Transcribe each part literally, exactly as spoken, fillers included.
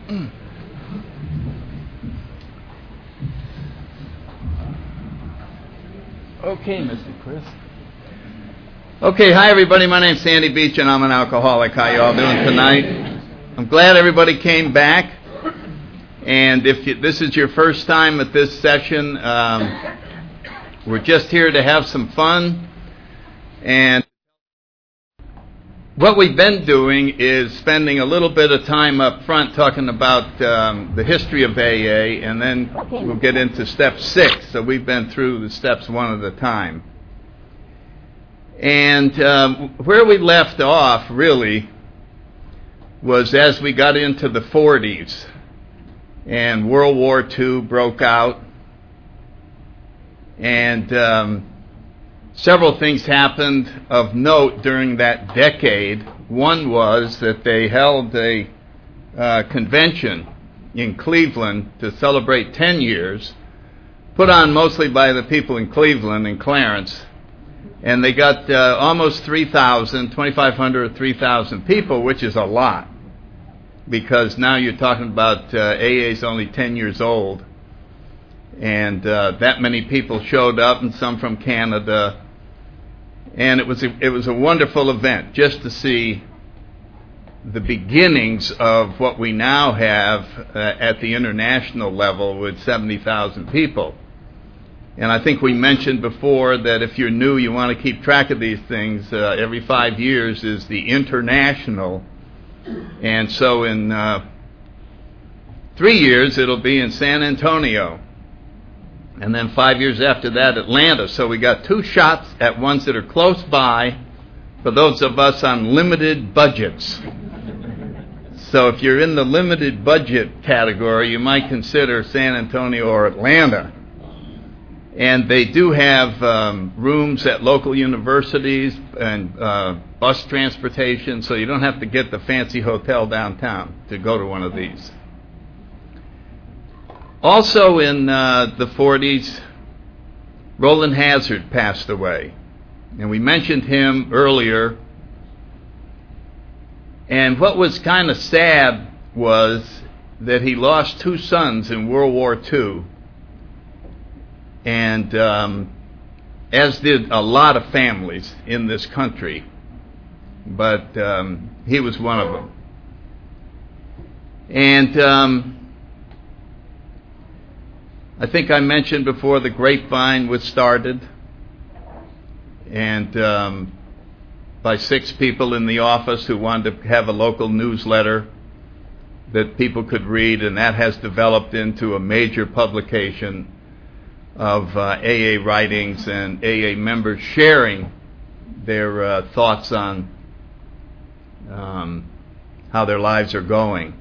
Okay, Mister Chris. Okay, hi everybody. My name's Sandy Beach, and I'm an alcoholic. How you all doing tonight? I'm glad everybody came back. And if you, this is your first time at this session, um, we're just here to have some fun. And what we've been doing is spending a little bit of time up front talking about um, the history of A A, and then we'll get into step six. So we've been through the steps one at a time. And um, where we left off, really, was as we got into the forties, and World War Two broke out, and um, several things happened of note during that decade. One was that they held a uh, convention in Cleveland to celebrate ten years, put on mostly by the people in Cleveland and Clarence, and they got uh, almost three thousand, twenty-five hundred or three thousand people, which is a lot, because now you're talking about uh, A A is only ten years old, and uh, that many people showed up, and some from Canada. And it was a, it was a wonderful event just to see the beginnings of what we now have uh, at the international level with seventy thousand people. And I think we mentioned before that if you're new, you want to keep track of these things. Uh, every five years is the international. And so in uh, three years, it'll be in San Antonio. And then five years after that, Atlanta. So we got two shots at ones that are close by for those of us on limited budgets. So if you're in the limited budget category, you might consider San Antonio or Atlanta. And they do have um, rooms at local universities and uh, bus transportation, so you don't have to get the fancy hotel downtown to go to one of these. Also in uh, the forties, Roland Hazard passed away. And we mentioned him earlier. And what was kind of sad was that he lost two sons in World War Two. And um, as did a lot of families in this country. But um, he was one of them. And um, I think I mentioned before the Grapevine was started. And um, by six people in the office who wanted to have a local newsletter that people could read. And that has developed into a major publication of uh, A A writings and A A members sharing their uh, thoughts on um, how their lives are going.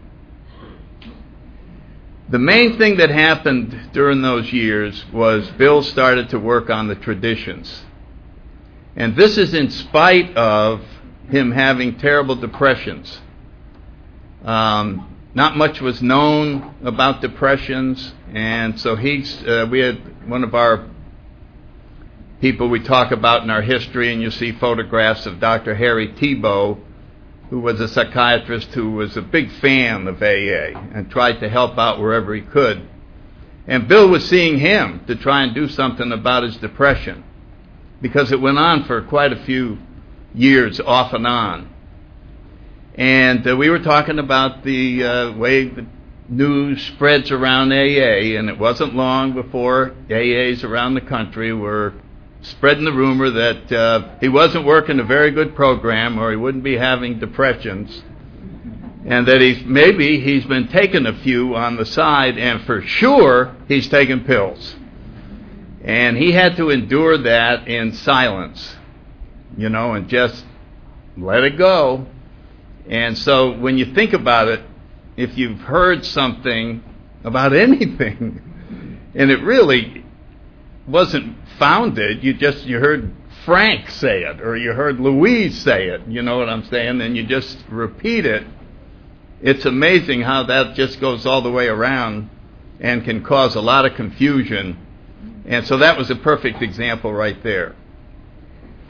The main thing that happened during those years was Bill started to work on the traditions. And this is in spite of him having terrible depressions. Um, not much was known about depressions, and so he's, uh, we had one of our people we talk about in our history, and you see photographs of Doctor Harry Tiebout, who was a psychiatrist who was a big fan of A A and tried to help out wherever he could. And Bill was seeing him to try and do something about his depression, because it went on for quite a few years, off and on. And uh, we were talking about the uh, way the news spreads around A A, and it wasn't long before A As around the country were spreading the rumor that uh, he wasn't working a very good program, or he wouldn't be having depressions, and that he's maybe he's been taking a few on the side, and for sure he's taking pills. And he had to endure that in silence, you know, and just let it go. And so when you think about it, if you've heard something about anything, and it really wasn't founded, you just, you heard Frank say it, or you heard Louise say it, you know what I'm saying, and you just repeat it, it's amazing how that just goes all the way around and can cause a lot of confusion. And so that was a perfect example right there.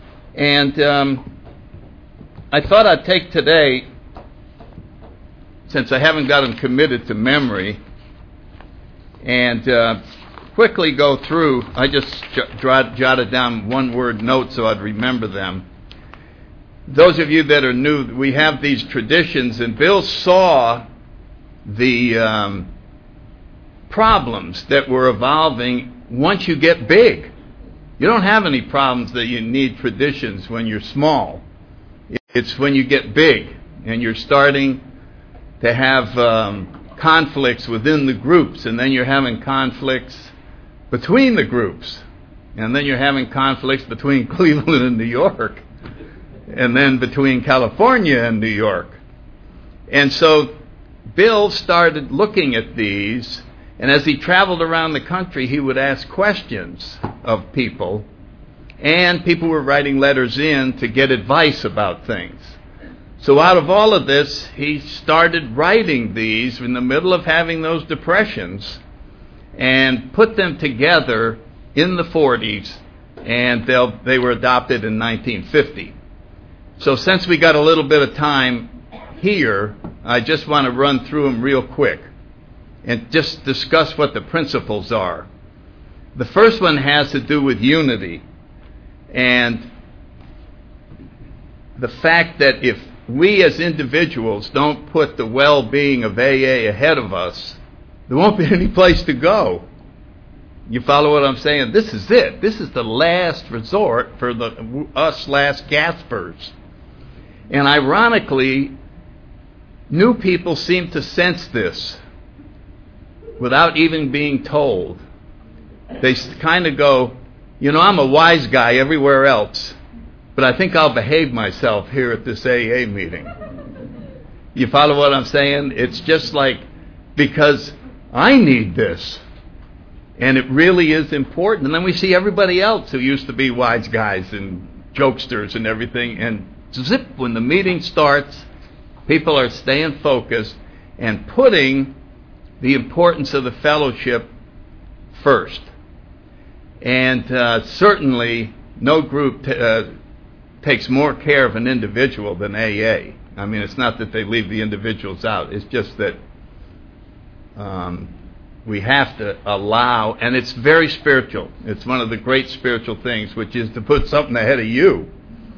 And um, I thought I'd take today, since I haven't got them committed to memory, and uh, quickly go through. I just j- jotted down one-word notes so I'd remember them. Those of you that are new, we have these traditions, and Bill saw the um, problems that were evolving once you get big. You don't have any problems that you need traditions when you're small. It's when you get big and you're starting to have um, conflicts within the groups, and then you're having conflicts between the groups, and then you're having conflicts between Cleveland and New York, and then between California and New York. And so Bill started looking at these, and as he traveled around the country, he would ask questions of people, and people were writing letters in to get advice about things. So out of all of this, he started writing these in the middle of having those depressions and put them together in the forties, and they'll, they were adopted in nineteen fifty. So since we got a little bit of time here, I just want to run through them real quick and just discuss what the principles are. The first one has to do with unity, and the fact that if we as individuals don't put the well-being of A A ahead of us, there won't be any place to go. You follow what I'm saying? This is it. This is the last resort for the us last gaspers. And ironically, new people seem to sense this without even being told. They kind of go, you know, I'm a wise guy everywhere else, but I think I'll behave myself here at this A A meeting. You follow what I'm saying? It's just like, because I need this. And it really is important. And then we see everybody else who used to be wise guys and jokesters and everything, and zip, when the meeting starts, people are staying focused and putting the importance of the fellowship first. And uh, certainly no group t- uh, takes more care of an individual than A A. I mean, it's not that they leave the individuals out. It's just that um, we have to allow, and it's very spiritual. It's one of the great spiritual things, which is to put something ahead of you.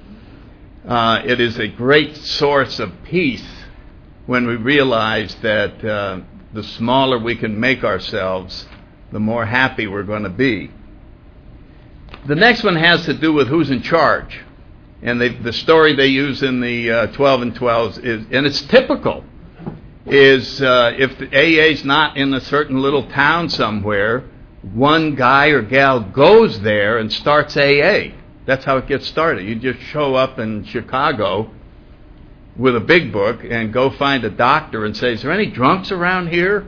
Uh, it is a great source of peace when we realize that uh, the smaller we can make ourselves, the more happy we're going to be. The next one has to do with who's in charge. And they, the story they use in the uh, twelve and twelves is, and it's typical, is uh, if the A A's not in a certain little town somewhere, one guy or gal goes there and starts A A. That's how it gets started. You just show up in Chicago with a big book and go find a doctor and say, is there any drunks around here?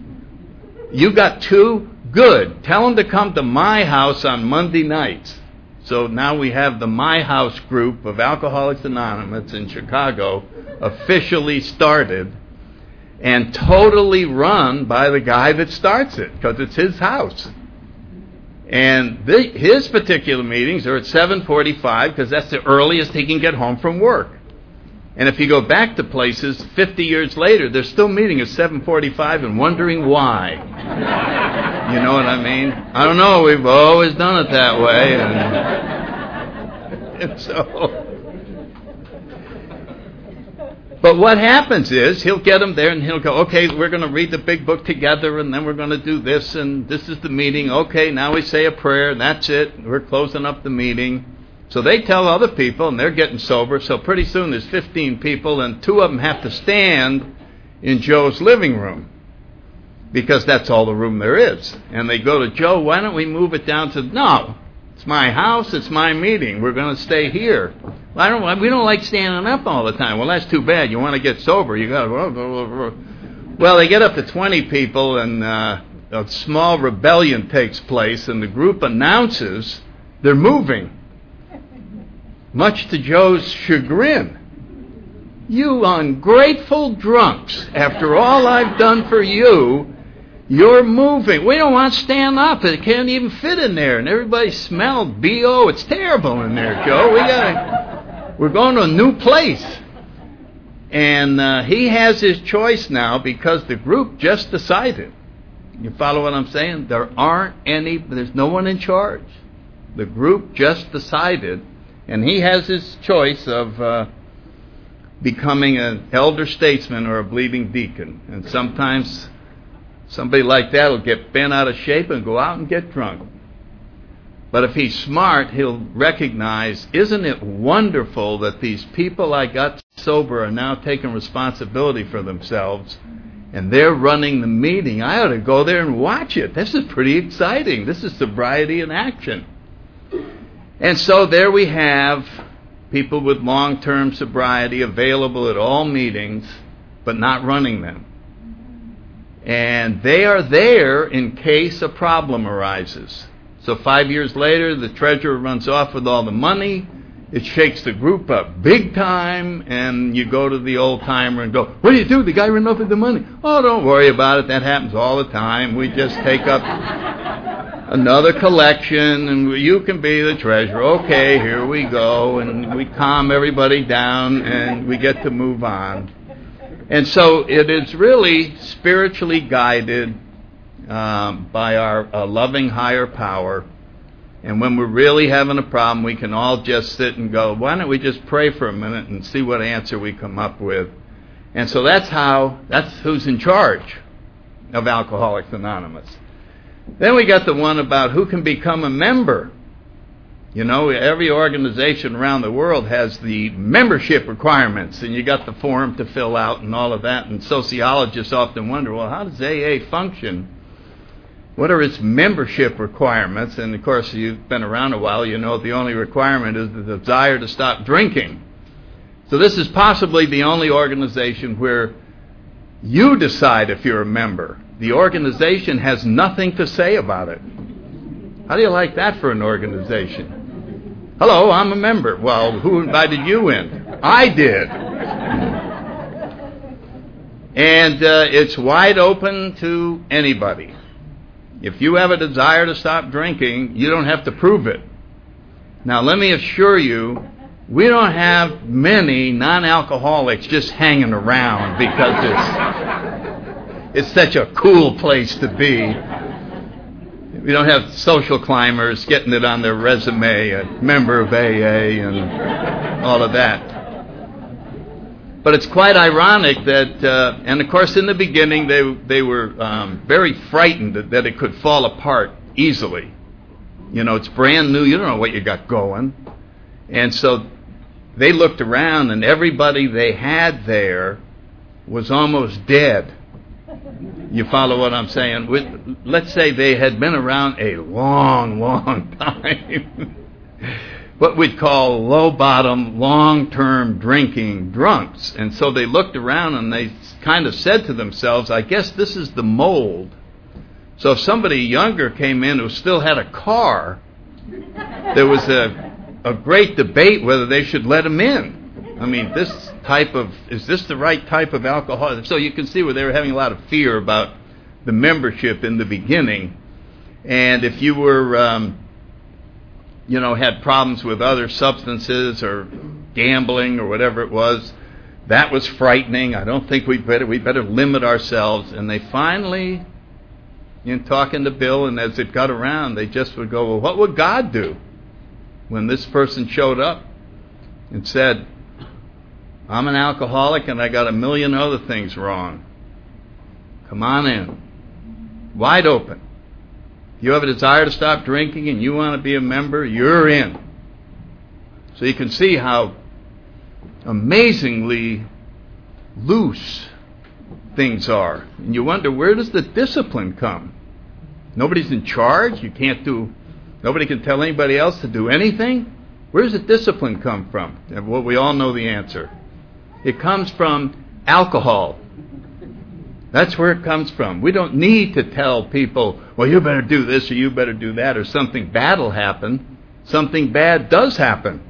You got two? Good. Tell them to come to my house on Monday nights. So now we have the My House group of Alcoholics Anonymous in Chicago officially started and totally run by the guy that starts it, because it's his house. And the, his particular meetings are at seven forty-five because that's the earliest he can get home from work. And if you go back to places fifty years later, they're still meeting at seven forty-five and wondering why. You know what I mean? I don't know. We've always done it that way. And, and so... But what happens is he'll get them there and he'll go, okay, we're going to read the big book together, and then we're going to do this, and this is the meeting. Okay, now we say a prayer, and that's it. We're closing up the meeting. So they tell other people, and they're getting sober. So pretty soon there's fifteen people, and two of them have to stand in Joe's living room because that's all the room there is. And they go to Joe, why don't we move it down to, no, it's my house, it's my meeting. We're going to stay here. I don't. We don't like standing up all the time. Well, that's too bad. You want to get sober, you got to. Well, they get up to twenty people, and uh, a small rebellion takes place, and the group announces they're moving, much to Joe's chagrin. You ungrateful drunks! After all I've done for you, you're moving. We don't want to stand up. It can't even fit in there, and everybody smelled B O. It's terrible in there, Joe. We got. We're going to a new place. And uh, he has his choice now because the group just decided. You follow what I'm saying? There aren't any, there's no one in charge. The group just decided, and he has his choice of uh, becoming an elder statesman or a bleeding deacon. And sometimes somebody like that will get bent out of shape and go out and get drunk. But if he's smart, he'll recognize, isn't it wonderful that these people I got sober are now taking responsibility for themselves, and they're running the meeting. I ought to go there and watch it. This is pretty exciting. This is sobriety in action. And so there we have people with long-term sobriety available at all meetings, but not running them. And they are there in case a problem arises. So five years later, the treasurer runs off with all the money. It shakes the group up big time, and you go to the old-timer and go, what do you do? The guy ran off with the money. Oh, don't worry about it. That happens all the time. We just take up another collection, and you can be the treasurer. Okay, here we go. And we calm everybody down, and we get to move on. And so it is really spiritually guided Um, by our uh, loving higher power. And when we're really having a problem, we can all just sit and go, why don't we just pray for a minute and see what answer we come up with. And so that's how, that's who's in charge of Alcoholics Anonymous. Then we got the one about who can become a member. You know, every organization around the world has the membership requirements, and you got the form to fill out and all of that. And sociologists often wonder, well, how does A A function? What are its membership requirements? And, of course, you've been around a while. You know the only requirement is the desire to stop drinking. So this is possibly the only organization where you decide if you're a member. The organization has nothing to say about it. How do you like that for an organization? Hello, I'm a member. Well, who invited you in? I did. And uh, it's wide open to anybody. If you have a desire to stop drinking, you don't have to prove it. Now, let me assure you, we don't have many non-alcoholics just hanging around because it's, it's such a cool place to be. We don't have social climbers getting it on their resume, a member of A A and all of that. But it's quite ironic that, uh, and of course in the beginning they they were um, very frightened that, that it could fall apart easily. You know, it's brand new, you don't know what you got going. And so they looked around and everybody they had there was almost dead. You follow what I'm saying? With, let's say they had been around a long, long time. What we'd call low-bottom, long-term drinking drunks. And so they looked around and they kind of said to themselves, I guess this is the mold. So if somebody younger came in who still had a car, there was a, a great debate whether they should let him in. I mean, this type of, is this the right type of alcohol? So you can see where they were having a lot of fear about the membership in the beginning. And if you were... Um, you know, had problems with other substances or gambling or whatever it was, that was frightening. I don't think we better we better limit ourselves. And they finally, in talking to Bill, and as it got around, they just would go, well, what would God do when this person showed up and said, I'm an alcoholic and I got a million other things wrong. Come on in. Wide open. You have a desire to stop drinking and you want to be a member, you're in. So you can see how amazingly loose things are. And you wonder, where does the discipline come? Nobody's in charge. You can't do, nobody can tell anybody else to do anything. Where does the discipline come from? And well, we all know the answer. It comes from alcohol. That's where it comes from. We don't need to tell people, well, you better do this or you better do that, or something bad will happen. Something bad does happen.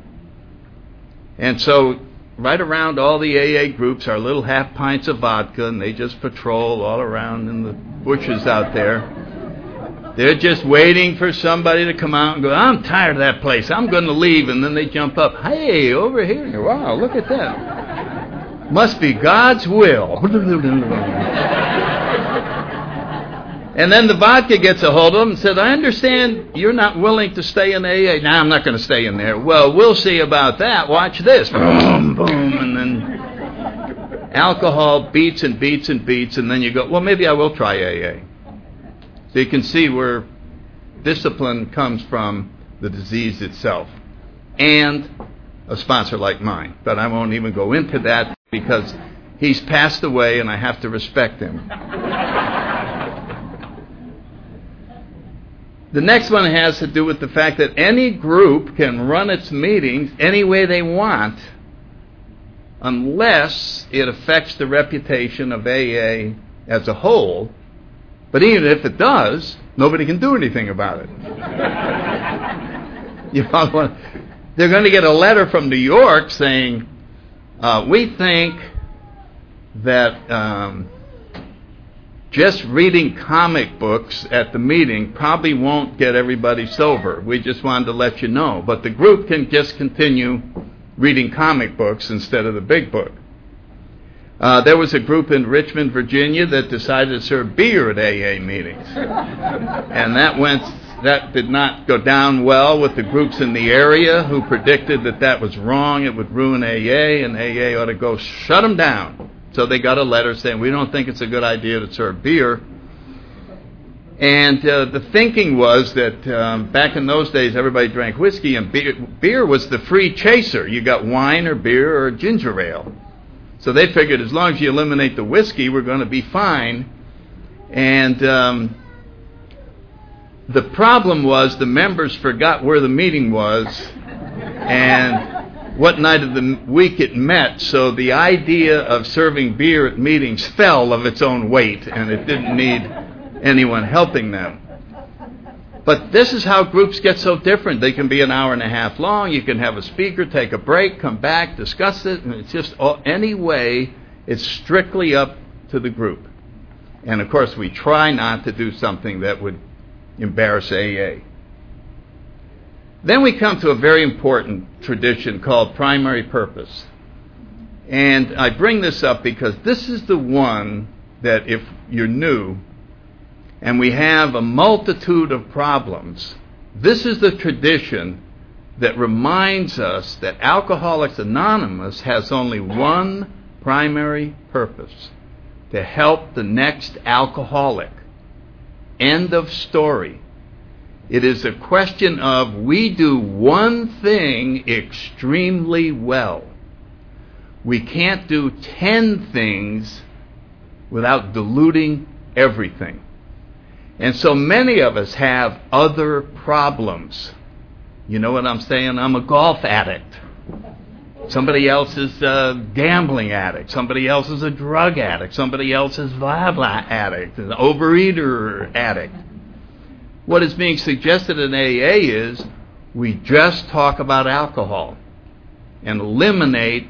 And so right around all the A A groups are little half pints of vodka, and they just patrol all around in the bushes out there. They're just waiting for somebody to come out and go, I'm tired of that place. I'm going to leave. And then they jump up. Hey, over here. Wow, look at that. Must be God's will. And then the vodka gets a hold of him and says, I understand you're not willing to stay in A A. No, I'm not going to stay in there. Well, we'll see about that. Watch this. Boom, boom, and then alcohol beats and beats and beats, and then you go, well, maybe I will try A A. So you can see where discipline comes from the disease itself and a sponsor like mine. But I won't even go into that because he's passed away and I have to respect him. The next one has to do with the fact that any group can run its meetings any way they want unless it affects the reputation of A A as a whole. But even if it does, nobody can do anything about it. You know, they're going to get a letter from New York saying, uh, we think that um, just reading comic books at the meeting probably won't get everybody sober. We just wanted to let you know. But the group can just continue reading comic books instead of the big book. Uh, there was a group in Richmond, Virginia that decided to serve beer at A A meetings. And that went, that did not go down well with the groups in the area who predicted that that was wrong. It would ruin A A, and A A ought to go shut them down. So they got a letter saying, we don't think it's a good idea to serve beer. And uh, the thinking was that um, back in those days, everybody drank whiskey, and beer, beer was the free chaser. You got wine or beer or ginger ale. So they figured as long as you eliminate the whiskey, we're going to be fine. And um, the problem was the members forgot where the meeting was and what night of the week it met, so the idea of serving beer at meetings fell of its own weight, and it didn't need anyone helping them. But this is how groups get so different. They can be an hour and a half long. You can have a speaker, take a break, come back, discuss it, and it's just all, any way, it's strictly up to the group. And of course, we try not to do something that would embarrass A A. Then we come to a very important tradition called primary purpose. And I bring this up because this is the one that if you're new and we have a multitude of problems, this is the tradition that reminds us that Alcoholics Anonymous has only one primary purpose: to help the next alcoholic. End of story. It is a question of we do one thing extremely well. We can't do ten things without diluting everything. And so many of us have other problems. You know what I'm saying? I'm a golf addict. Somebody else is a gambling addict. Somebody else is a drug addict. Somebody else is blah blah addict, an overeater addict. What is being suggested in A A is we just talk about alcohol and eliminate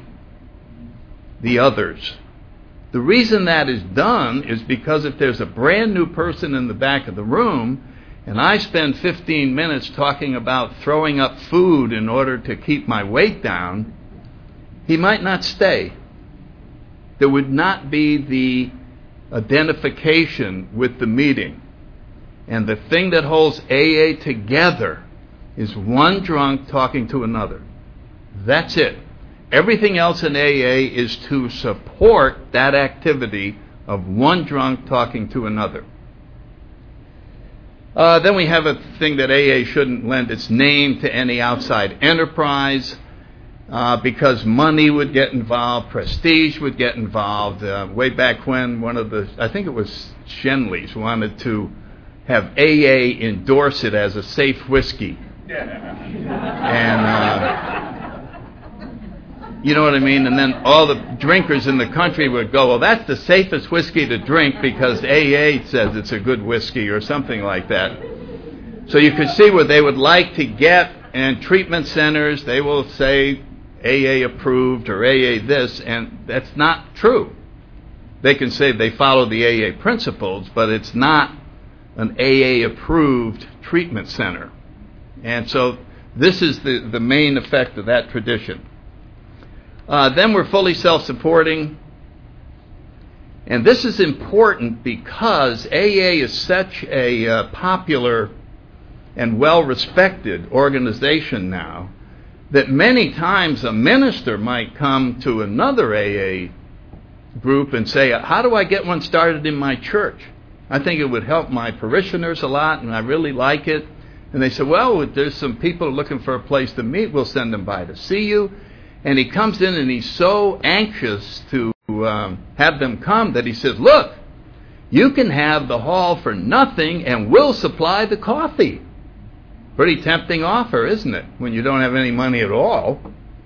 the others. The reason that is done is because if there's a brand new person in the back of the room and I spend fifteen minutes talking about throwing up food in order to keep my weight down, he might not stay. There would not be the identification with the meeting. And the thing that holds A A together is one drunk talking to another. That's it. Everything else in A A is to support that activity of one drunk talking to another. Uh, then we have a thing that A A shouldn't lend its name to any outside enterprise uh, because money would get involved, prestige would get involved. Uh, way back when one of the, I think it was Shenley's, wanted to have A A endorse it as a safe whiskey. And, uh, you know what I mean? And then all the drinkers in the country would go, well, that's the safest whiskey to drink because A A says it's a good whiskey or something like that. So you could see what they would like to get, and treatment centers, they will say A A approved or A A this, and that's not true. They can say they follow the A A principles, but it's not an A A-approved treatment center. And so this is the, the main effect of that tradition. Uh, then we're fully self-supporting. And this is important because A A is such a uh, popular and well-respected organization now that many times a minister might come to another A A group and say, how do I get one started in my church? I think it would help my parishioners a lot, and I really like it. And they say, well, there's some people looking for a place to meet. We'll send them by to see you. And he comes in and he's so anxious to um, have them come that he says, look, you can have the hall for nothing and we'll supply the coffee. Pretty tempting offer, isn't it, when you don't have any money at all?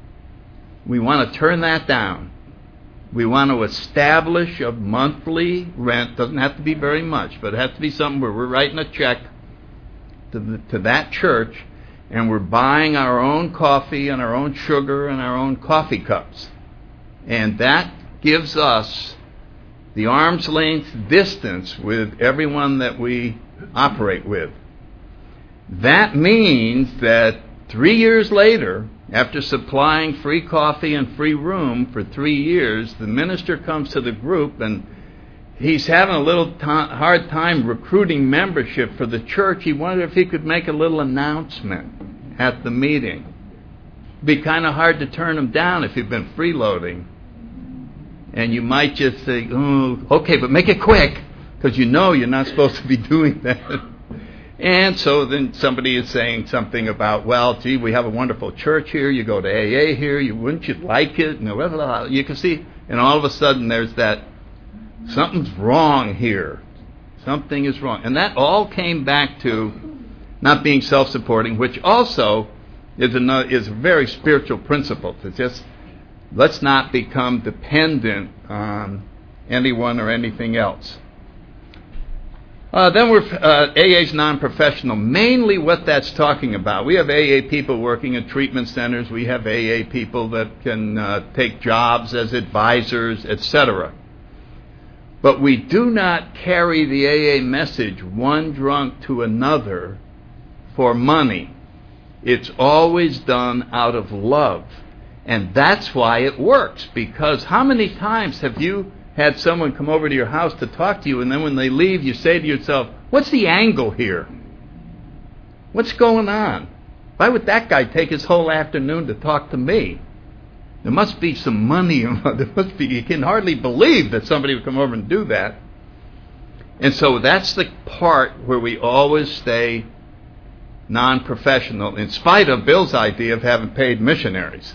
We want to turn that down. We want to establish a monthly rent. Doesn't have to be very much, but it has to be something where we're writing a check to, the, to that church, and we're buying our own coffee and our own sugar and our own coffee cups. And that gives us the arm's length distance with everyone that we operate with. That means that three years later, after supplying free coffee and free room for three years, the minister comes to the group and he's having a little t- hard time recruiting membership for the church. He wondered if he could make a little announcement at the meeting. It'd be kind of hard to turn him down if you've been freeloading. And you might just say, oh, okay, but make it quick, because you know you're not supposed to be doing that. And so then somebody is saying something about, well, gee, we have a wonderful church here. You go to A A here. You, wouldn't you like it? And blah, blah, blah. You can see, and all of a sudden there's that, something's wrong here. Something is wrong. And that all came back to not being self-supporting, which also is a, is a very spiritual principle, to just let's not become dependent on anyone or anything else. Uh, then we're uh, A A's non-professional. Mainly what that's talking about. We have A A people working in treatment centers. We have A A people that can uh, take jobs as advisors, et cetera. But we do not carry the A A message one drunk to another for money. It's always done out of love. And that's why it works. Because how many times have you had someone come over to your house to talk to you, and then when they leave, you say to yourself, what's the angle here? What's going on? Why would that guy take his whole afternoon to talk to me? There must be some money. There must be. You can hardly believe that somebody would come over and do that. And so that's the part where we always stay non-professional, in spite of Bill's idea of having paid missionaries.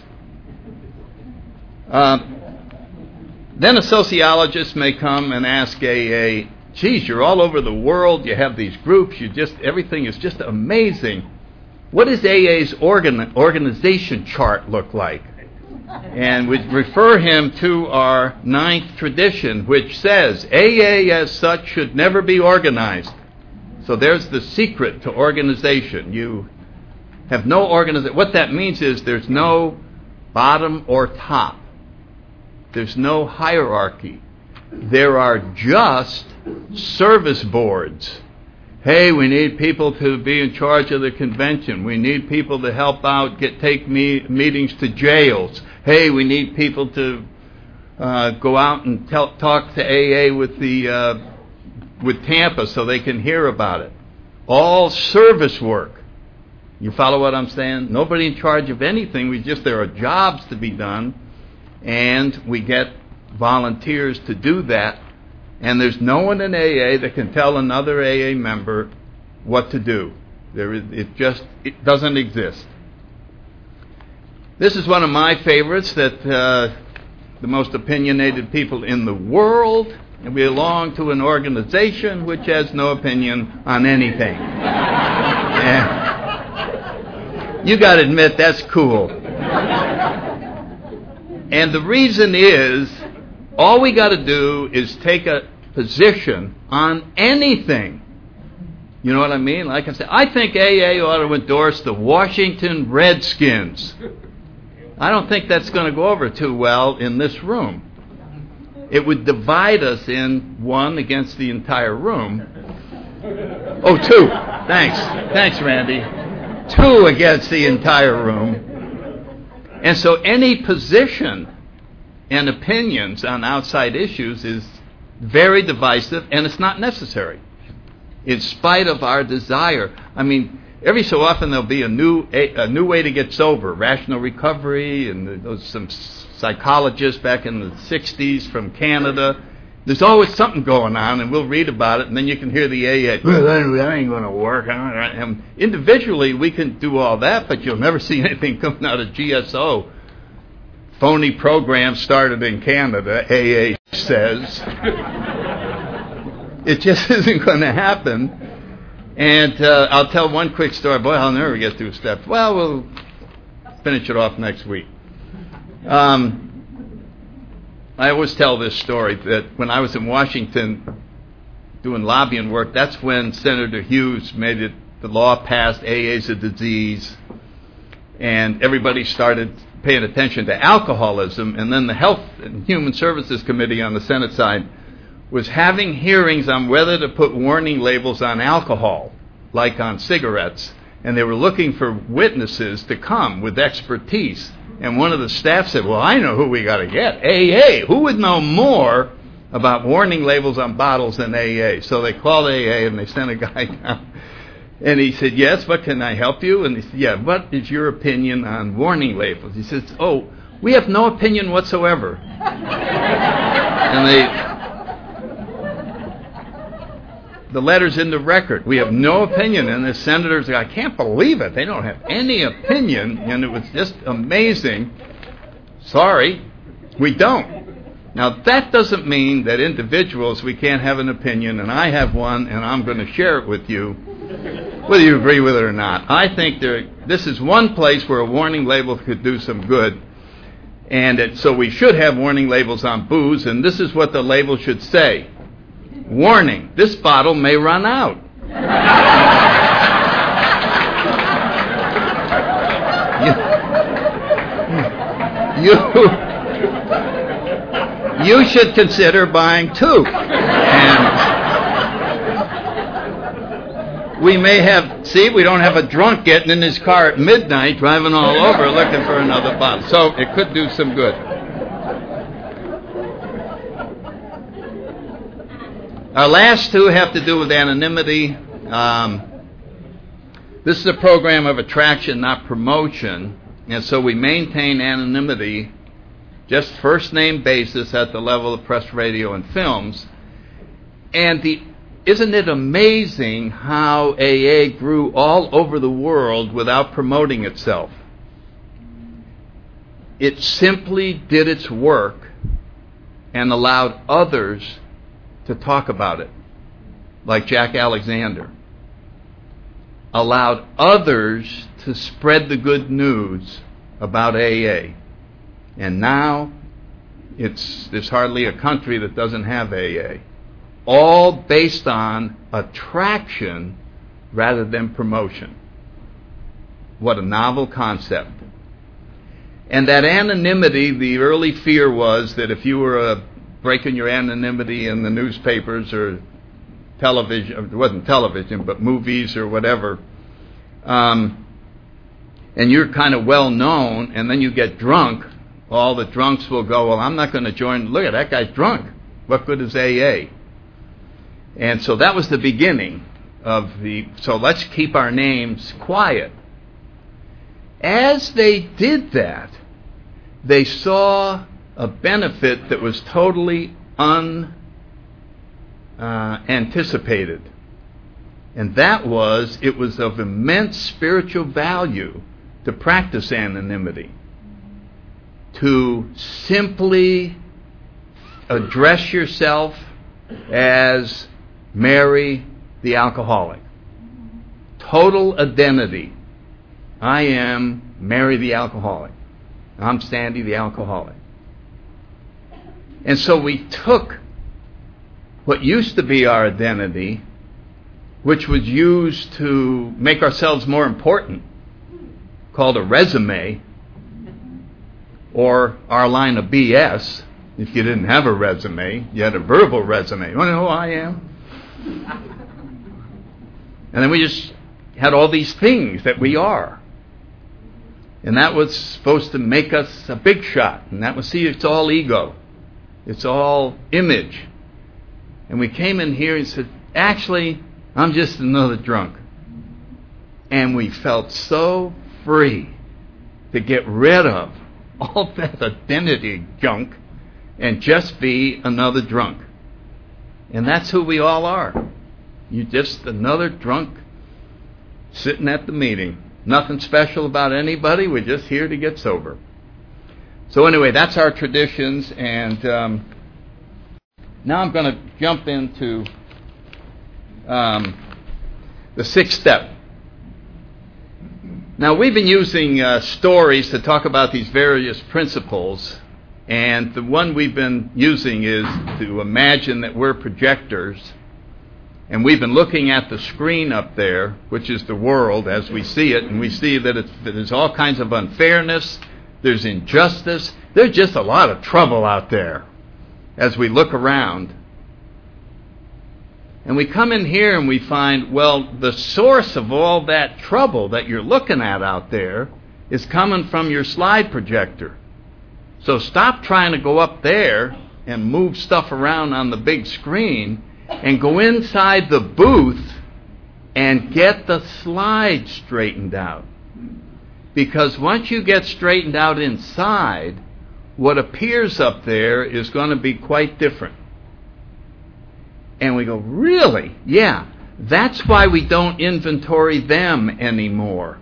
Um, then a sociologist may come and ask A A, geez, you're all over the world, you have these groups, you just everything is just amazing. What does A A's organ, organization chart look like? And we refer him to our ninth tradition, which says A A as such should never be organized. So there's the secret to organization. You have no organization. What that means is there's no bottom or top. There's no hierarchy. There are just service boards. Hey, we need people to be in charge of the convention. We need people to help out, get take me, meetings to jails. Hey, we need people to uh, go out and tell, talk to A A with the uh, with Tampa so they can hear about it. All service work. You follow what I'm saying? Nobody in charge of anything. We just there are jobs to be done. And we get volunteers to do that. And there's no one in A A that can tell another A A member what to do. There is, it just it doesn't exist. This is one of my favorites, that uh, the most opinionated people in the world, and we belong to an organization which has no opinion on anything. And you got to admit, that's cool. And the reason is, all we got to do is take a position on anything. You know what I mean? Like I said, I think A A ought to endorse the Washington Redskins. I don't think that's going to go over too well in this room. It would divide us in one against the entire room. Oh, two. Thanks. Thanks, Randy. Two against the entire room. And so any position and opinions on outside issues is very divisive, and it's not necessary, in spite of our desire. I mean, every so often there'll be a new a, a new way to get sober, rational recovery, and those some psychologists back in the sixties from Canada. There's always something going on, and we'll read about it, and then you can hear the A A, well, that ain't going to work. And individually, we can do all that, but you'll never see anything coming out of G S O. Phony program started in Canada, A A says. It just isn't going to happen. And uh, I'll tell one quick story. Boy, I'll never get through steps. Well, we'll finish it off next week. Um... I always tell this story that when I was in Washington doing lobbying work, that's when Senator Hughes made it, the law passed, A A's a disease, and everybody started paying attention to alcoholism, and then the Health and Human Services Committee on the Senate side was having hearings on whether to put warning labels on alcohol, like on cigarettes, and they were looking for witnesses to come with expertise. And one of the staff said, well, I know who we got to get, A A. Who would know more about warning labels on bottles than A A? So they called A A and they sent a guy down. And he said, yes, what can I help you? And he said, yeah, what is your opinion on warning labels? He says, oh, we have no opinion whatsoever. And they... The letter's in the record. We have no opinion. And the senators, I can't believe it. They don't have any opinion. And it was just amazing. Sorry, we don't. Now, that doesn't mean that individuals, we can't have an opinion. And I have one, and I'm going to share it with you, whether you agree with it or not. I think there, this is one place where a warning label could do some good. And it, so we should have warning labels on booze. And this is what the label should say. Warning, this bottle may run out. you, you should consider buying two. And we may have, see, we don't have a drunk getting in his car at midnight driving all over looking for another bottle. So it could do some good. Our last two have to do with anonymity. Um, this is a program of attraction, not promotion, and so we maintain anonymity, just first name basis at the level of press, radio, and films. And the, isn't it amazing how A A grew all over the world without promoting itself? It simply did its work and allowed others to talk about it, like Jack Alexander, allowed others to spread the good news about A A. And now it's there's hardly a country that doesn't have A A. All based on attraction rather than promotion. What a novel concept. And that anonymity, the early fear was that if you were a breaking your anonymity in the newspapers or television, it wasn't television, but movies or whatever, um, and you're kind of well known, and then you get drunk, all the drunks will go, well, I'm not going to join, look at that guy's drunk. What good is A A? And so that was the beginning of the, so let's keep our names quiet. As they did that, they saw a benefit that was totally unanticipated. Uh, and that was, it was of immense spiritual value to practice anonymity. To simply address yourself as Mary the alcoholic. Total identity. I am Mary the alcoholic. I'm Sandy the alcoholic. And so we took what used to be our identity, which was used to make ourselves more important, called a resume, or our line of B S. If you didn't have a resume, you had a verbal resume. You want to know who I am? And then we just had all these things that we are. And that was supposed to make us a big shot. And that was, see, it's all ego. It's all image. And we came in here and said, actually, I'm just another drunk. And we felt so free to get rid of all that identity junk and just be another drunk. And that's who we all are. You're just another drunk sitting at the meeting. Nothing special about anybody. We're just here to get sober. So anyway, that's our traditions. And um, now I'm going to jump into um, the sixth step. Now, we've been using uh, stories to talk about these various principles, and the one we've been using is to imagine that we're projectors, and we've been looking at the screen up there, which is the world as we see it, and we see that, it's, that there's all kinds of unfairness, there's injustice, there's just a lot of trouble out there as we look around. And we come in here and we find, well, the source of all that trouble that you're looking at out there is coming from your slide projector. So stop trying to go up there and move stuff around on the big screen and go inside the booth and get the slide straightened out. Because once you get straightened out inside, what appears up there is going to be quite different. And we go, really? Yeah. That's why we don't inventory them anymore.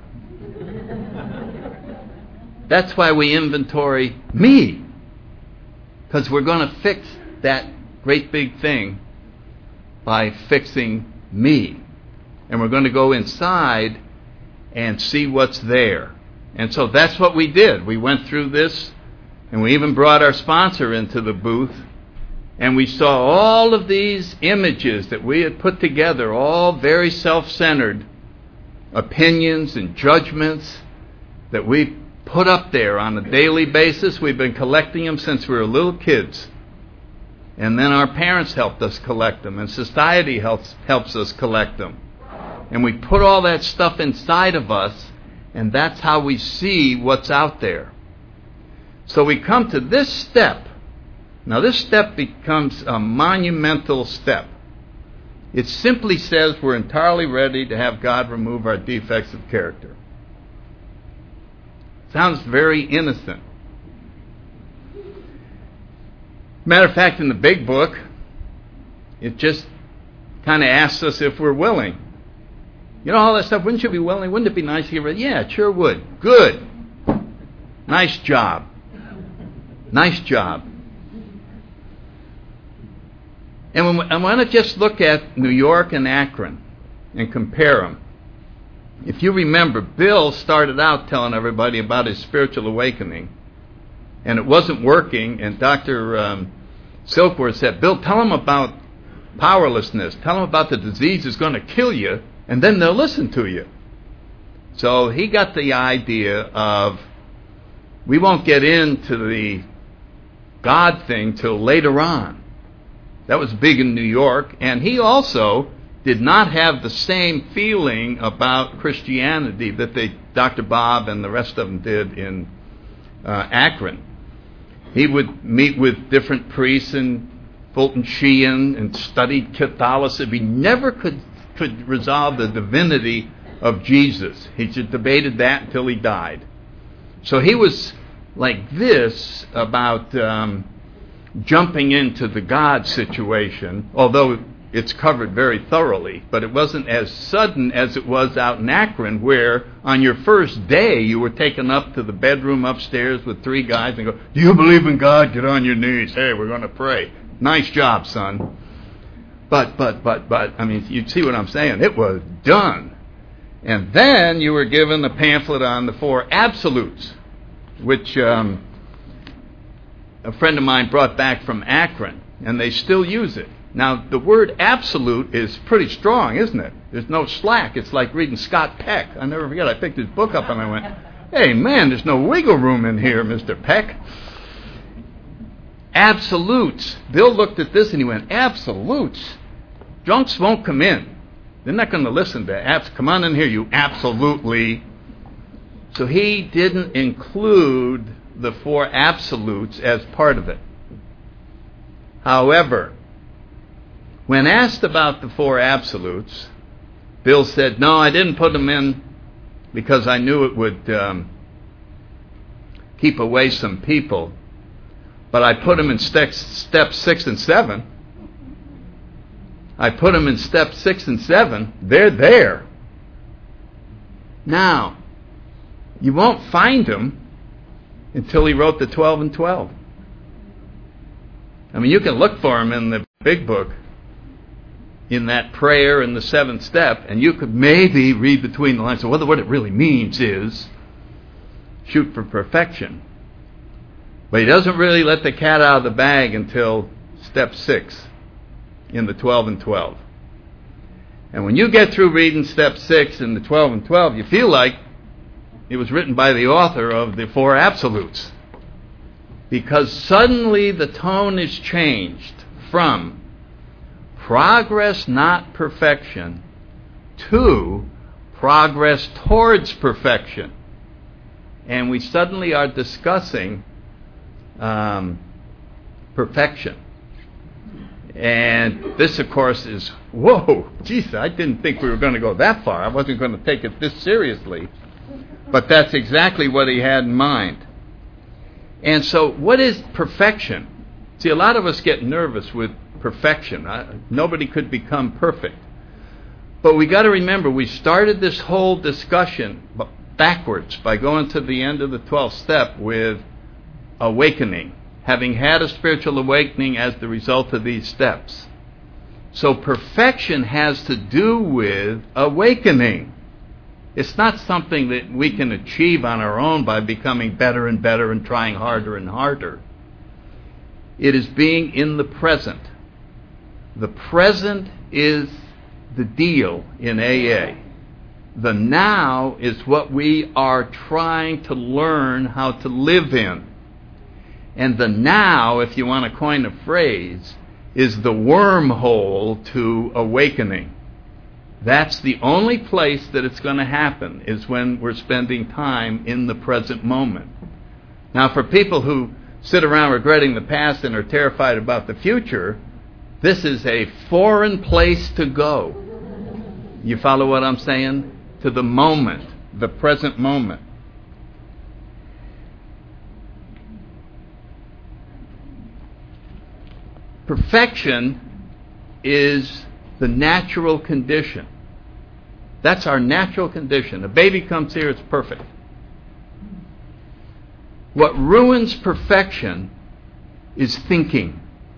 That's why we inventory me. Because we're going to fix that great big thing by fixing me. And we're going to go inside and see what's there. And so that's what we did. We went through this, and we even brought our sponsor into the booth. And we saw all of these images that we had put together, all very self-centered opinions and judgments that we put up there on a daily basis. We've been collecting them since we were little kids. And then our parents helped us collect them, and society helps, helps us collect them. And we put all that stuff inside of us, and that's how we see what's out there. So we come to this step. Now this step becomes a monumental step. It simply says we're entirely ready to have God remove our defects of character. Sounds very innocent. Matter of fact, in the big book, it just kind of asks us if we're willing. You know, all that stuff, wouldn't you be willing? Wouldn't it be nice to get rid of it? Yeah, it sure would. Good. Nice job. Nice job. And when we, I want to just look at New York and Akron and compare them. If you remember, Bill started out telling everybody about his spiritual awakening, and it wasn't working, and Doctor Um, Silkworth said, Bill, tell them about powerlessness. Tell them about the disease is going to kill you, and then they'll listen to you. So he got the idea of, we won't get into the God thing till later on. That was big in New York, and he also did not have the same feeling about Christianity that they, Doctor Bob and the rest of them did in uh, Akron. He would meet with different priests in Fulton Sheen and studied Catholicism. He never could, could resolve the divinity of Jesus. He just debated that until he died. So he was like this about um, jumping into the God situation, although it's covered very thoroughly, but it wasn't as sudden as it was out in Akron, where on your first day you were taken up to the bedroom upstairs with three guys and go, do you believe in God? Get on your knees. Hey, we're going to pray. Nice job, son. But, but, but, but, I mean, you see what I'm saying. It was done. And then you were given a pamphlet on the four absolutes, which um, a friend of mine brought back from Akron, and they still use it. Now, the word absolute is pretty strong, isn't it? There's no slack. It's like reading Scott Peck. I never forget, I picked his book up and I went, hey, man, there's no wiggle room in here, Mister Peck. Absolutes. Bill looked at this and he went, absolutes? Drunks won't come in. They're not going to listen to abs. Come on in here, you absolutely. So he didn't include the four absolutes as part of it. However, when asked about the four absolutes, Bill said, no, I didn't put them in because I knew it would um, keep away some people, but I put them in step, step six and seven. I put them in step six and seven. They're there. Now, you won't find them until he wrote the twelve and twelve. I mean, you can look for them in the big book, in that prayer in the seventh step, and you could maybe read between the lines. So what it really means is shoot for perfection. But he doesn't really let the cat out of the bag until step six in the twelve and twelve. And when you get through reading step six in the twelve and twelve, you feel like it was written by the author of the four absolutes. Because suddenly the tone is changed from progress, not perfection, to progress towards perfection. And we suddenly are discussing um, perfection. And this, of course, is, whoa, geez, I didn't think we were going to go that far. I wasn't going to take it this seriously. But that's exactly what he had in mind. And so what is perfection? See, a lot of us get nervous with perfection. I, nobody could become perfect. But we got to remember, we started this whole discussion backwards by going to the end of the twelfth step with awakening, having had a spiritual awakening as the result of these steps. So perfection has to do with awakening. It's not something that we can achieve on our own by becoming better and better and trying harder and harder. It is being in the present. The present is the deal in A A. The now is what we are trying to learn how to live in. And the now, if you want to coin a phrase, is the wormhole to awakening. That's the only place that it's going to happen, is when we're spending time in the present moment. Now, for people who sit around regretting the past and are terrified about the future, this is a foreign place to go. You follow what I'm saying? To the moment, the present moment. Perfection is the natural condition. That's our natural condition. A baby comes here, it's perfect. What ruins perfection is thinking.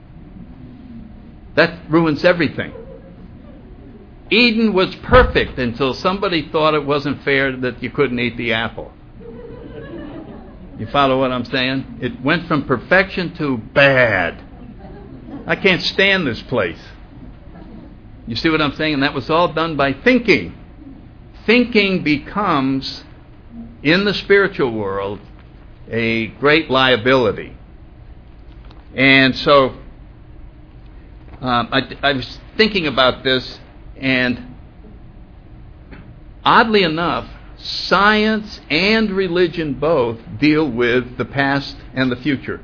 That ruins everything. Eden was perfect until somebody thought it wasn't fair that you couldn't eat the apple. You follow what I'm saying? It went from perfection to bad. I can't stand this place. You see what I'm saying? And that was all done by thinking. Thinking becomes, in the spiritual world, a great liability. And so, um, I, I was thinking about this, and oddly enough, science and religion both deal with the past and the future.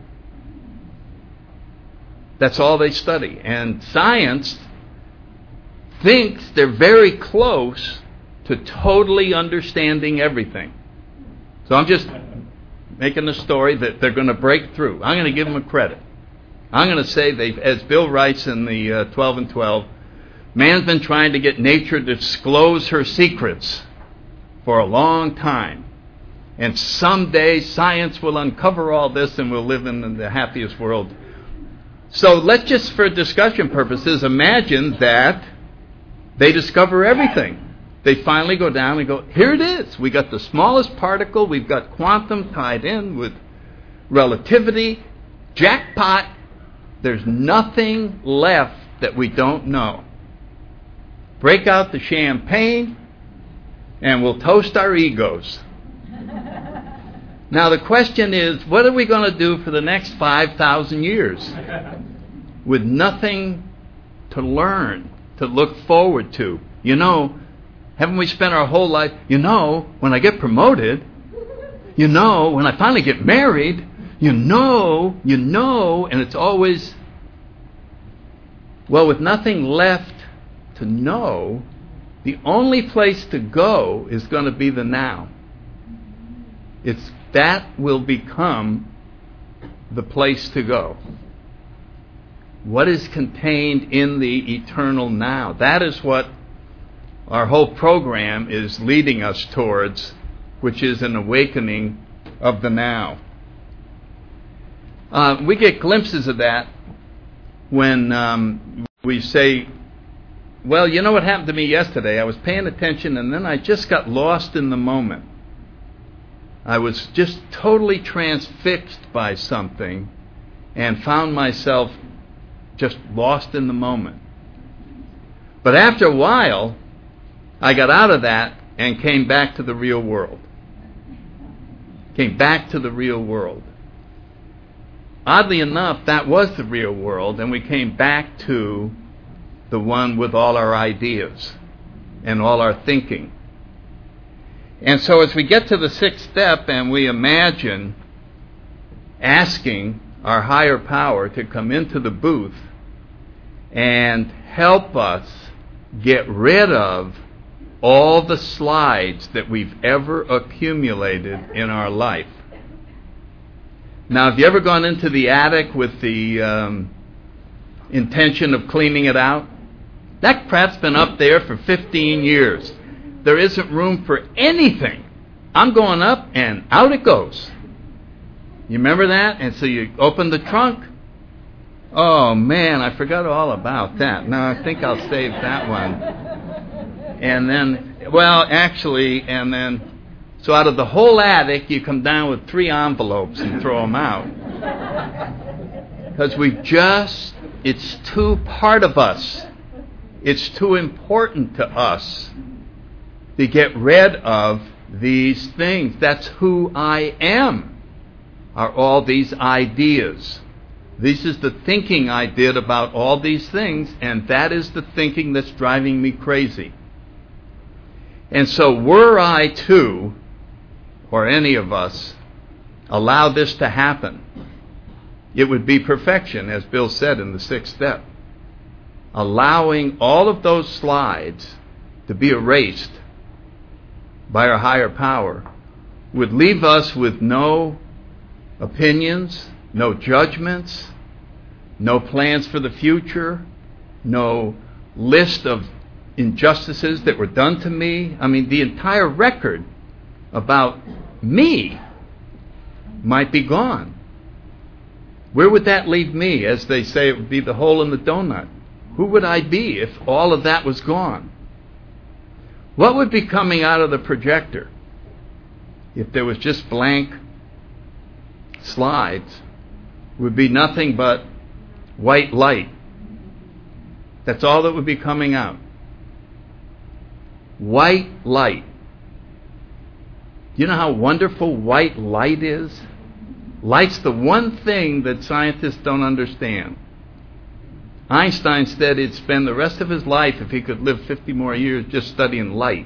That's all they study. And science thinks they're very close to totally understanding everything. So I'm just making a story that they're going to break through. I'm going to give them a credit. I'm going to say, they've, as Bill writes in the uh, twelve and twelve, man's been trying to get nature to disclose her secrets for a long time. And someday science will uncover all this and we'll live in the happiest world. So let's just, for discussion purposes, imagine that they discover everything. They finally go down and go, here it is. We got the smallest particle. We've got quantum tied in with relativity. Jackpot. There's nothing left that we don't know. Break out the champagne and we'll toast our egos. Now the question is, what are we going to do for the next five thousand years with nothing to learn, to look forward to? You know, haven't we spent our whole life, you know, when I get promoted, you know, when I finally get married, you know, you know, and it's always, well, with nothing left to know, the only place to go is going to be the now. It's that will become the place to go. What is contained in the eternal now? That is what our whole program is leading us towards, which is an awakening of the now. Uh, we get glimpses of that when um, we say, well, you know what happened to me yesterday? I was paying attention and then I just got lost in the moment. I was just totally transfixed by something and found myself just lost in the moment. But after a while, I got out of that and came back to the real world. Came back to the real world. Oddly enough, that was the real world, and we came back to the one with all our ideas and all our thinking. And so as we get to the sixth step and we imagine asking our higher power to come into the booth and help us get rid of all the slides that we've ever accumulated in our life. Now, have you ever gone into the attic with the um, intention of cleaning it out? That crap's been up there for fifteen years. There isn't room for anything. I'm going up and out it goes. You remember that? And so you open the trunk. Oh man, I forgot all about that. No, I think I'll save that one. And then, well, actually, and then, so out of the whole attic, you come down with three envelopes and throw them out. Because we just, it's too part of us. It's too important to us to get rid of these things. That's who I am, are all these ideas. This is the thinking I did about all these things, and that is the thinking that's driving me crazy. And so were I to, or any of us, allow this to happen, it would be perfection, as Bill said in the sixth step. Allowing all of those slides to be erased by our higher power would leave us with no opinions, no judgments, no plans for the future, no list of injustices that were done to me. I mean, the entire record about me might be gone. Where would that leave me? As they say, it would be the hole in the donut. Who would I be if all of that was gone? What would be coming out of the projector if there was just blank slides? It would be nothing but white light. That's all that would be coming out. White light. Do you know how wonderful white light is? Light's the one thing that scientists don't understand. Einstein said he'd spend the rest of his life, if he could live fifty more years, just studying light.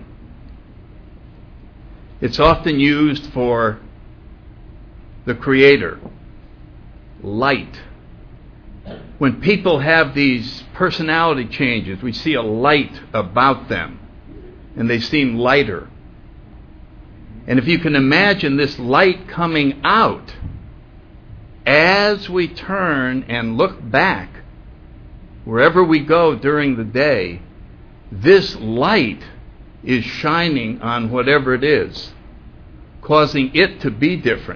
It's often used for the Creator. Light. When people have these personality changes, we see a light about them, and they seem lighter. And if you can imagine this light coming out as we turn and look back, wherever we go during the day, this light is shining on whatever it is, causing it to be different.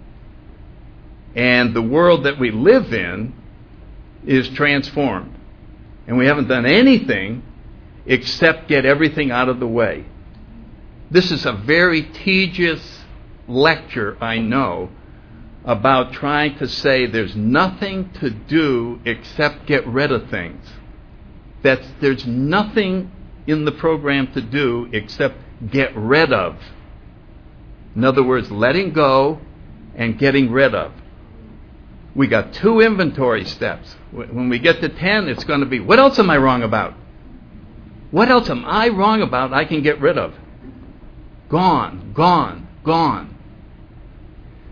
And the world that we live in is transformed. And we haven't done anything except get everything out of the way. This is a very tedious lecture, I know, about trying to say there's nothing to do except get rid of things. That there's nothing in the program to do except get rid of. In other words, letting go and getting rid of. We got two inventory steps. When we get to ten, it's going to be, what else am I wrong about? What else am I wrong about I can get rid of? Gone, gone, gone.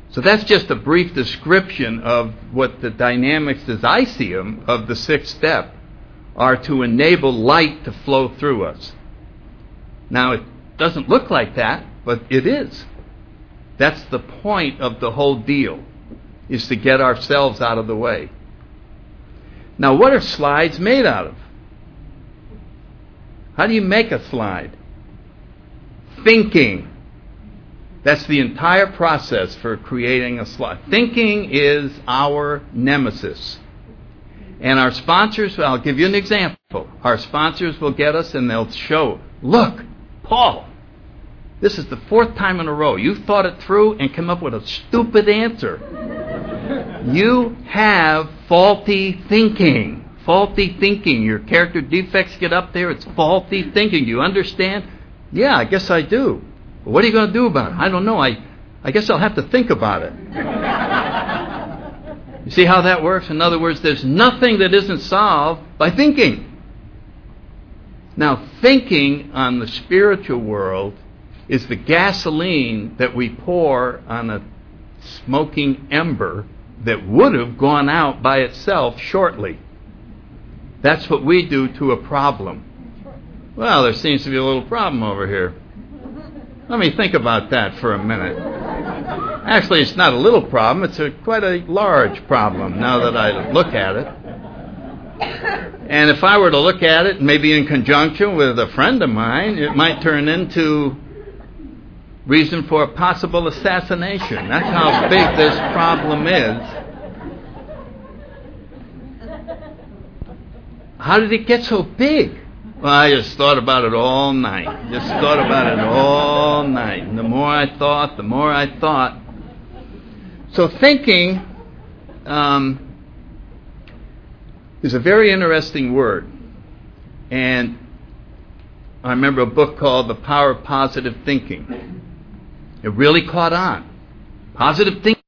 So that's just a brief description of what the dynamics, as I see them, of the sixth step are to enable light to flow through us. Now, it doesn't look like that, but it is. That's the point of the whole deal, is to get ourselves out of the way. Now, what are slides made out of? How do you make a slide? Thinking. That's the entire process for creating a slide. Thinking is our nemesis. And our sponsors, well, I'll give you an example. Our sponsors will get us and they'll show, look, Paul, this is the fourth time in a row you've thought it through and come up with a stupid answer. You have faulty thinking. Faulty thinking. Your character defects get up there. It's faulty thinking. Do you understand? Yeah, I guess I do. But what are you going to do about it? I don't know. I, I guess I'll have to think about it. You see how that works? In other words, there's nothing that isn't solved by thinking. Now, thinking on the spiritual world is the gasoline that we pour on a smoking ember that would have gone out by itself shortly. That's what we do to a problem. Well, there seems to be a little problem over here. Let me think about that for a minute. Actually, it's not a little problem. It's a, quite a large problem now that I look at it. And if I were to look at it, maybe in conjunction with a friend of mine, it might turn into reason for a possible assassination. That's how big this problem is. How did it get so big? Well, I just thought about it all night. Just thought about it all night. And the more I thought, the more I thought. So thinking um, is a very interesting word. And I remember a book called The Power of Positive Thinking. It really caught on. Positive thinking.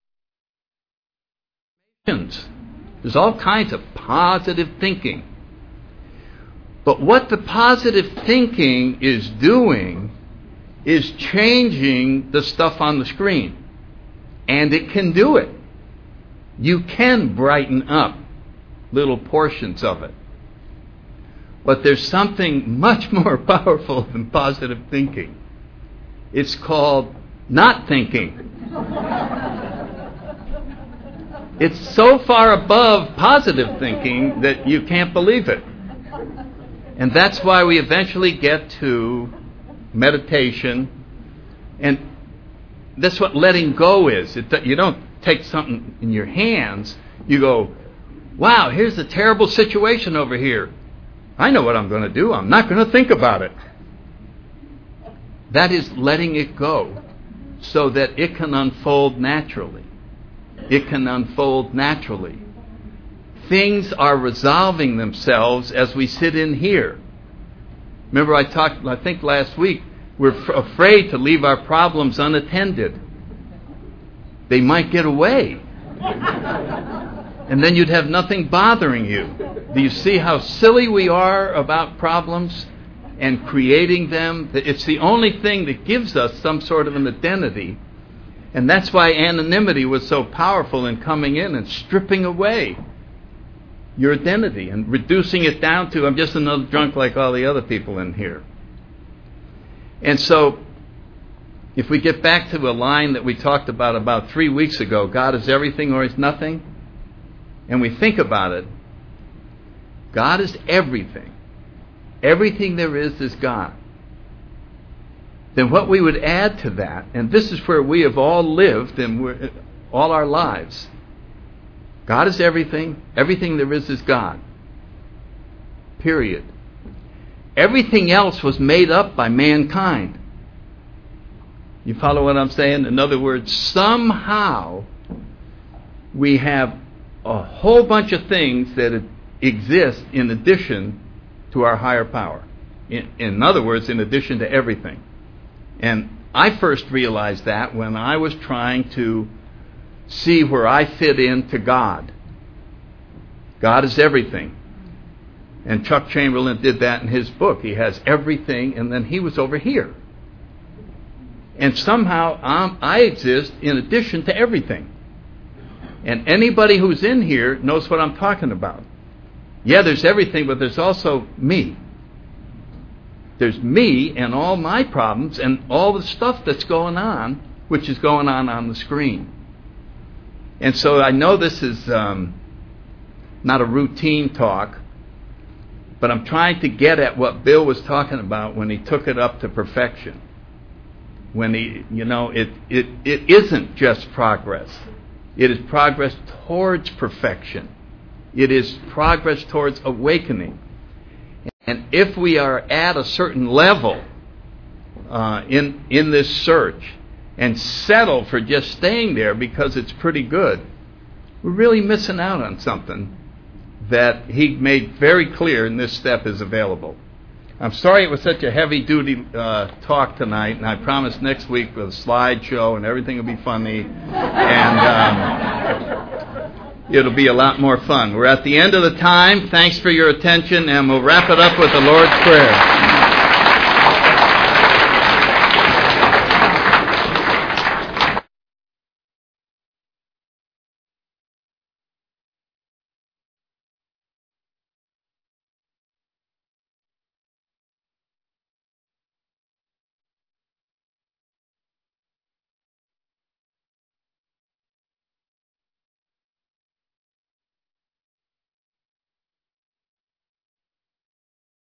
There's all kinds of positive thinking. But what the positive thinking is doing is changing the stuff on the screen. And it can do it. You can brighten up little portions of it. But there's something much more powerful than positive thinking. It's called not thinking. It's so far above positive thinking that you can't believe it. And that's why we eventually get to meditation. And that's what letting go is. It, you don't take something in your hands. You go, wow, here's a terrible situation over here. I know what I'm going to do. I'm not going to think about it. That is letting it go so that it can unfold naturally. It can unfold naturally. Things are resolving themselves as we sit in here. Remember I talked, I think last week, we're f- afraid to leave our problems unattended. They might get away. And then you'd have nothing bothering you. Do you see how silly we are about problems and creating them? It's the only thing that gives us some sort of an identity. And that's why anonymity was so powerful in coming in and stripping away your identity and reducing it down to, I'm just another drunk like all the other people in here. And so, if we get back to a line that we talked about about three weeks ago, God is everything or He's nothing, and we think about it, God is everything. Everything there is is God. Then what we would add to that, and this is where we have all lived and we're, all our lives, God is everything. Everything there is is God. Period. Everything else was made up by mankind. You follow what I'm saying? In other words, somehow we have a whole bunch of things that exist in addition to our higher power. In, in other words, in addition to everything. And I first realized that when I was trying to see where I fit into God. God is everything. And Chuck Chamberlain did that in his book. He has everything, and then he was over here. And somehow I'm, I exist in addition to everything. And anybody who's in here knows what I'm talking about. Yeah, there's everything, but there's also me. There's me and all my problems and all the stuff that's going on, which is going on on the screen. And so I know this is um, not a routine talk, but I'm trying to get at what Bill was talking about when he took it up to perfection. When he, you know, it, it, it isn't just progress. It is progress towards perfection. It is progress towards awakening. And if we are at a certain level uh, in in this search and settle for just staying there because it's pretty good, we're really missing out on something that he made very clear, and this step is available. I'm sorry it was such a heavy-duty uh, talk tonight, and I promise next week with a slideshow and everything will be funny, and um, it'll be a lot more fun. We're at the end of the time. Thanks for your attention, and we'll wrap it up with the Lord's Prayer.